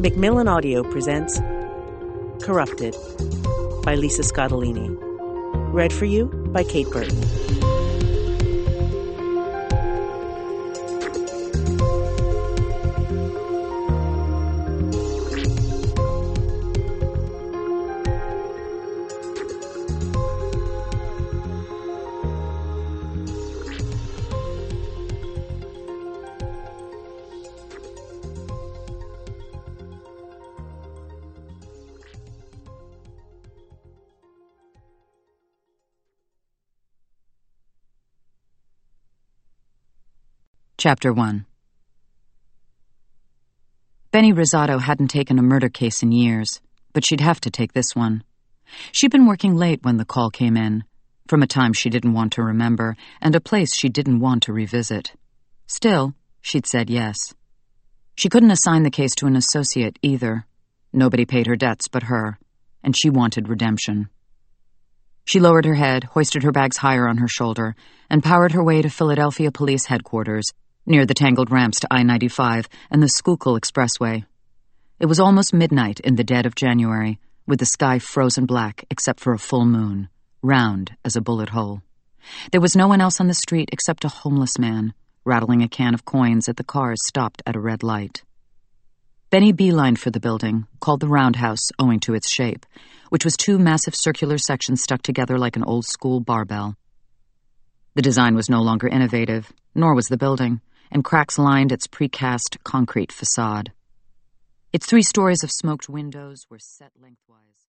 Macmillan Audio presents Corrupted by Lisa Scottolini. Read for you by Kate Burton. Chapter 1. Benny Rosato hadn't taken a murder case in years, but she'd have to take this one. She'd been working late when the call came in, from a time she didn't want to remember and a place she didn't want to revisit. Still, she'd said yes. She couldn't assign the case to an associate either. Nobody paid her debts but her, and she wanted redemption. She lowered her head, hoisted her bags higher on her shoulder, and powered her way to Philadelphia Police Headquarters, near the tangled ramps to I-95 and the Schuylkill Expressway. It was almost midnight in the dead of January, with the sky frozen black except for a full moon, round as a bullet hole. There was no one else on the street except a homeless man, rattling a can of coins at the cars stopped at a red light. Benny beelined for the building, called the Roundhouse owing to its shape, which was two massive circular sections stuck together like an old-school barbell. The design was no longer innovative, nor was the building, and cracks lined its precast concrete facade. Its 3 stories of smoked windows were set lengthwise.